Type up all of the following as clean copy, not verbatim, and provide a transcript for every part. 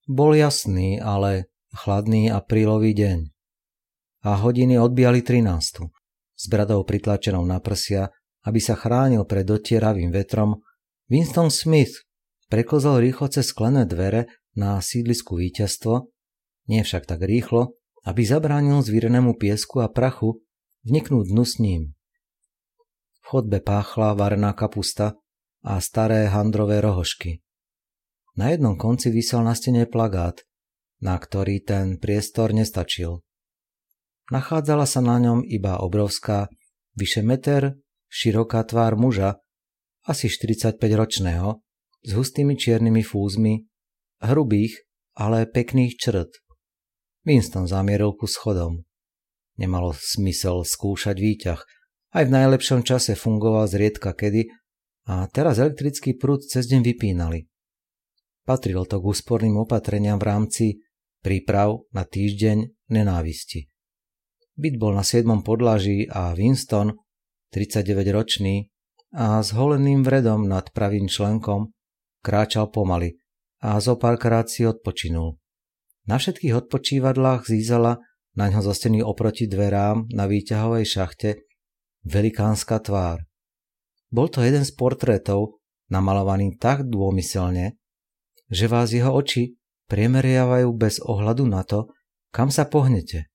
Bol jasný, ale chladný aprílový deň. A hodiny odbijali 13. S bradou pritlačenou na prsia, aby sa chránil pred dotieravým vetrom, Winston Smith preklzol rýchlo cez sklené dvere na sídlisku Víťazstvo, nie však tak rýchlo, aby zabránil zvírenému piesku a prachu vniknúť dnu s ním. V chodbe páchla varená kapusta a staré handrové rohožky. Na jednom konci visel na stene plagát, na ktorý ten priestor nestačil. Nachádzala sa na ňom iba obrovská, vyše meter, široká tvár muža, asi 45-ročného, s hustými čiernymi fúzmi, hrubých, ale pekných črt. Winston zamieril ku schodom. Nemalo smysel skúšať výťah, aj v najlepšom čase fungoval zriedka kedy a teraz elektrický prúd cez deň vypínali. Patrilo to k úsporným opatreniam v rámci príprav na týždeň nenávisti. Byt bol na 7. podlaží a Winston, 39-ročný a s holeným vredom nad pravým členkom, kráčal pomaly a zo párkrát si odpočinul. Na všetkých odpočívadlách zízala naňho zo steny oproti dverám na výťahovej šachte velikánska tvár. Bol to jeden z portrétov, namalovaný tak dômyselne, že vás jeho oči priemeriavajú bez ohľadu na to, kam sa pohnete.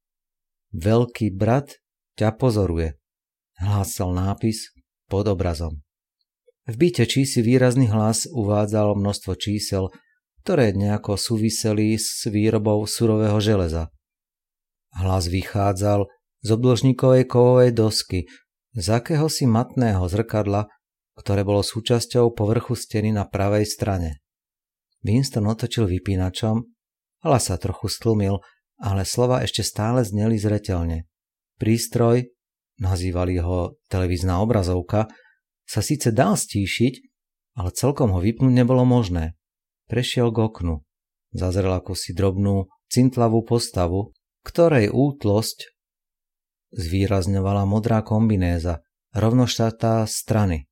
Veľký brat ťa pozoruje, hlásal nápis pod obrazom. V byte čísi výrazný hlas uvádzal množstvo čísel, ktoré nejako súviseli s výrobou surového železa. Hlas vychádzal z obdĺžnikovej kovovej dosky, z akéhosi matného zrkadla, ktoré bolo súčasťou povrchu steny na pravej strane. Winston otočil vypínačom, hlas sa trochu stlmil, ale slova ešte stále zneli zreteľne. Prístroj, nazývali ho televízna obrazovka, sa síce dal stíšiť, ale celkom ho vypnúť nebolo možné. Prešiel k oknu. Zazrel akosi drobnú, cintlavú postavu, ktorej útlosť zvýrazňovala modrá kombinéza, rovnoštátá strany.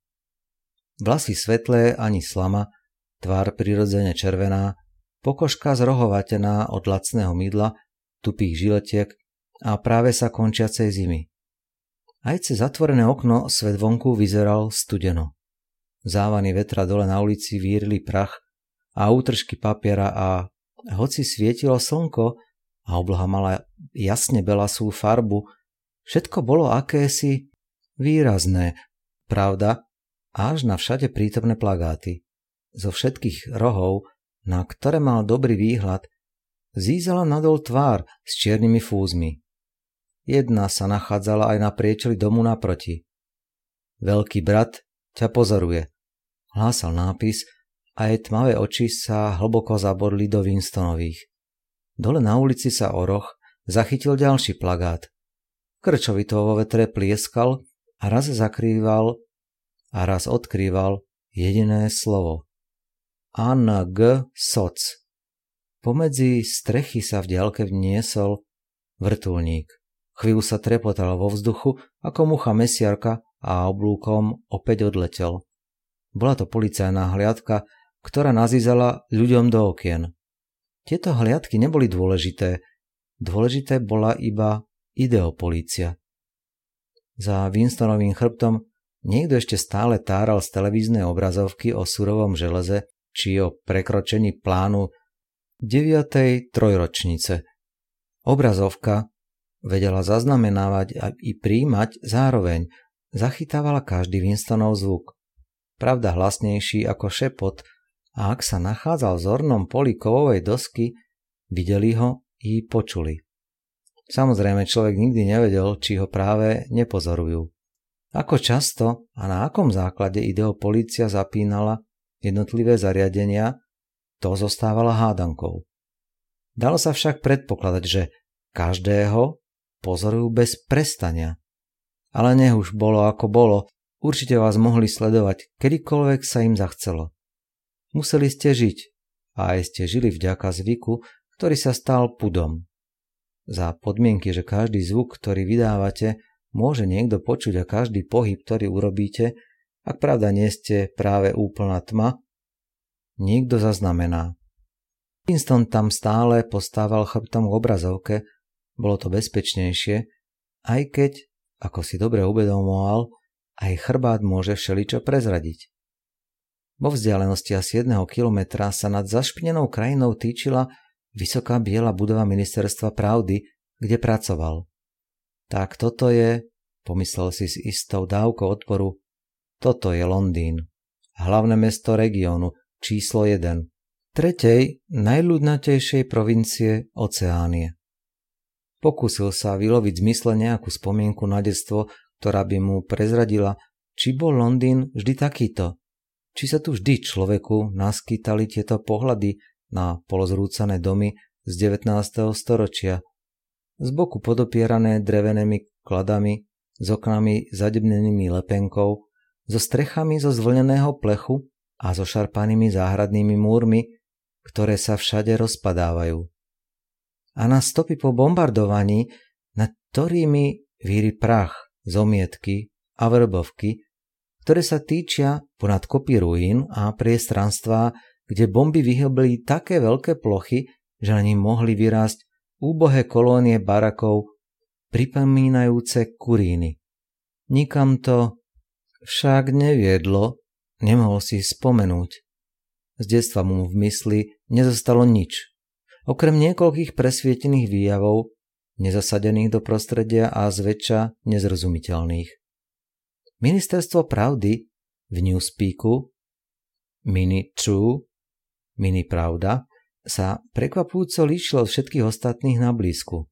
Vlasy svetlé ani slama, tvár prirodzene červená, pokožka zrohovatená od lacného mydla, tupých žiletiek a práve sa končiacej zimy. Aj cez zatvorené okno svet vonku vyzeral studeno. Závany vetra dole na ulici vírili prach a útržky papiera a hoci svietilo slnko a obloha mala jasne belasú farbu, všetko bolo akési výrazné, pravda, až na všade prítomné plagáty. Zo všetkých rohov, na ktoré mal dobrý výhľad, zízala nadol tvár s čiernymi fúzmi. Jedna sa nachádzala aj na priečeli domu naproti. Veľký brat ťa pozoruje, hlásal nápis a jej tmavé oči sa hlboko zabodli do Winstonových. Dole na ulici sa o roh zachytil ďalší plagát. Krčovito vo vetre plieskal a raz zakrýval a raz odkrýval jediné slovo. Anna G. Soc. Pomedzi strechy sa v diaľke vniesol vrtuľník. Chvíľu sa trepotal vo vzduchu ako mucha mesiarka a oblúkom opäť odletel. Bola to policajná hliadka, ktorá nazízala ľuďom do okien. Tieto hliadky neboli dôležité. Dôležité bola iba ideopolícia. Za Winstonovým chrbtom niekto ešte stále táral z televíznej obrazovky o surovom železe či o prekročení plánu 9. trojročnice. Obrazovka vedela zaznamenávať a i prijímať zároveň, zachytávala každý Winstonov zvuk. Pravda hlasnejší ako šepot, a ak sa nachádzal v zornom poli kovovej dosky, videli ho i počuli. Samozrejme, človek nikdy nevedel, či ho práve nepozorujú. Ako často a na akom základe ideopolícia zapínala jednotlivé zariadenia, to zostávala hádankou. Dalo sa však predpokladať, že každého pozorujú bez prestania. Ale nech už bolo ako bolo, určite vás mohli sledovať, kedykoľvek sa im zachcelo. Museli ste žiť a aj ste žili vďaka zvyku, ktorý sa stal pudom. Za podmienky, že každý zvuk, ktorý vydávate, môže niekto počuť a každý pohyb, ktorý urobíte, ak pravda nie ste práve úplná tma, niekto zaznamená. Winston tam stále postával chrbtom k obrazovke, bolo to bezpečnejšie, aj keď, ako si dobre uvedomoval, aj chrbát môže všeličo prezradiť. Vo vzdialenosti asi 1 kilometra sa nad zašpinenou krajinou týčila vysoká biela budova ministerstva pravdy, kde pracoval. Tak toto je, pomyslel si s istou dávkou odporu, toto je Londýn, hlavné mesto regiónu, číslo 1, tretej najľudnatejšej provincie Oceánie. Pokúsil sa vyloviť v zmysle nejakú spomienku na detstvo, ktorá by mu prezradila, či bol Londýn vždy takýto, či sa tu vždy človeku naskytali tieto pohľady na polozrúcané domy z 19. storočia, z boku podopierané drevenými kladami, s oknami zadebnenými lepenkou, so strechami zo zvlneného plechu a so šarpanými záhradnými múrmi, ktoré sa všade rozpadávajú. A na stopy po bombardovaní, nad ktorými víri prach, zomietky a vrbovky, ktoré sa týčia ponad kopy ruín a priestranstvá, kde bomby vyhlbili také veľké plochy, že na nich mohli vyrásť úbohé kolónie barakov, pripomínajúce kuríny. Nikam to však neviedlo, nemohol si spomenúť. Z detstva mu v mysli nezostalo nič. Okrem niekoľkých presvietených výjavov, nezasadených do prostredia a zväčša nezrozumiteľných. Ministerstvo pravdy v Newspeaku, Mini True, Mini Pravda, sa prekvapujúco líšilo od všetkých ostatných na blízku.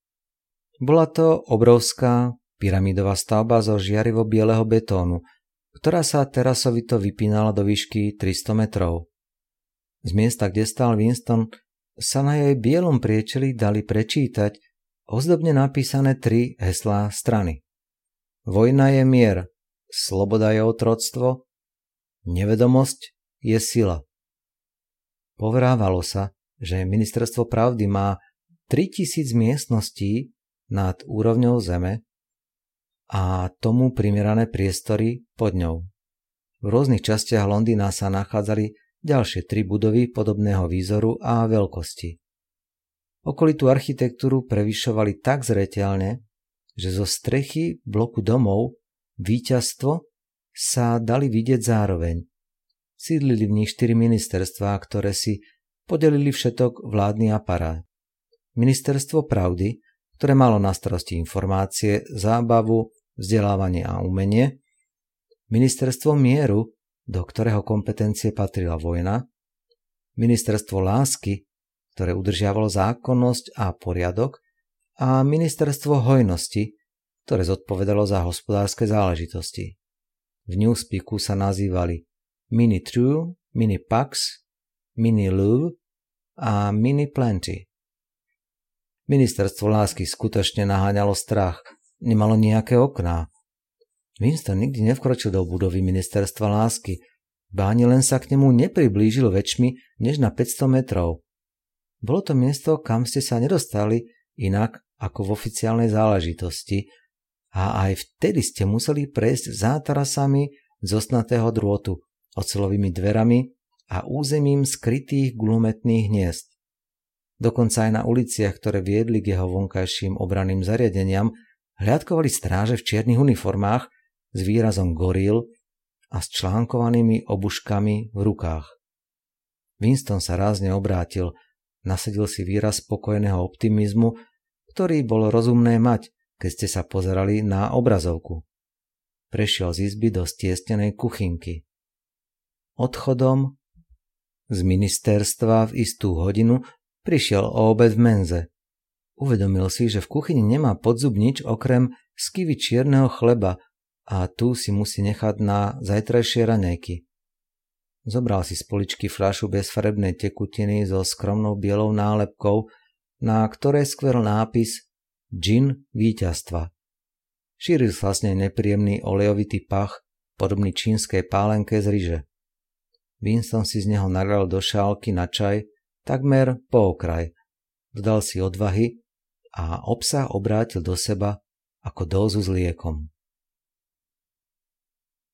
Bola to obrovská pyramidová stavba zo žiarivo-bieleho betónu, ktorá sa terasovito vypínala do výšky 300 metrov. Z miesta, kde stál Winston, sa na jej bielom priečeli dali prečítať ozdobne napísané 3 heslá strany. Vojna je mier, sloboda je otroctvo, nevedomosť je sila. Povrávalo sa, že ministerstvo pravdy má 3000 miestností nad úrovňou zeme a tomu primerané priestory pod ňou. V rôznych častiach Londýna sa nachádzali ďalšie 3 budovy podobného výzoru a veľkosti. Okolitú architektúru prevyšovali tak zreteľne, že zo strechy bloku domov víťazstvo sa dali vidieť zároveň. Sídlili v nich 4 ministerstvá, ktoré si podelili všetok vládny aparát. Ministerstvo pravdy, ktoré malo na starosti informácie, zábavu, vzdelávanie a umenie. Ministerstvo mieru, do ktorého kompetencie patrila vojna, ministerstvo lásky, ktoré udržiavalo zákonnosť a poriadok, a ministerstvo hojnosti, ktoré zodpovedalo za hospodárske záležitosti. V Newspeaku sa nazývali Mini True, Mini Pax, Mini Lou a Mini Plenty. Ministerstvo lásky skutočne naháňalo strach, nemalo nejaké okná. Winston nikdy nevkročil do budovy ministerstva lásky, ba ani len sa k nemu nepriblížil väčšmi než na 500 metrov. Bolo to miesto, kam ste sa nedostali inak ako v oficiálnej záležitosti a aj vtedy ste museli prejsť zátarasami z ostnatého drôtu, oceľovými dverami a územím skrytých guľometných hniezd. Dokonca aj na uliciach, ktoré viedli k jeho vonkajším obranným zariadeniam, hľadkovali stráže v čiernych uniformách s výrazom goril a s článkovanými obuškami v rukách. Winston sa rázne obrátil, nasadil si výraz spokojného optimizmu, ktorý bolo rozumné mať, keď ste sa pozerali na obrazovku. Prešiel z izby do stiesnenej kuchynky. Odchodom z ministerstva v istú hodinu prišiel o obed v menze. Uvedomil si, že v kuchyni nemá podzub nič okrem skivy čierneho chleba a tu si musí nechať na zajtrajšie raňajky. Zobral si z poličky fľašu bezfarebnej tekutiny so skromnou bielou nálepkou, na ktorej skvel nápis Džin víťazstva. Šíril sa s nej nepríjemný olejovitý pach, podobný čínskej pálenke z ryže. Winston si z neho nalial do šálky na čaj, takmer po okraj. Dodal si odvahy a obsah obrátil do seba ako dózu s liekom.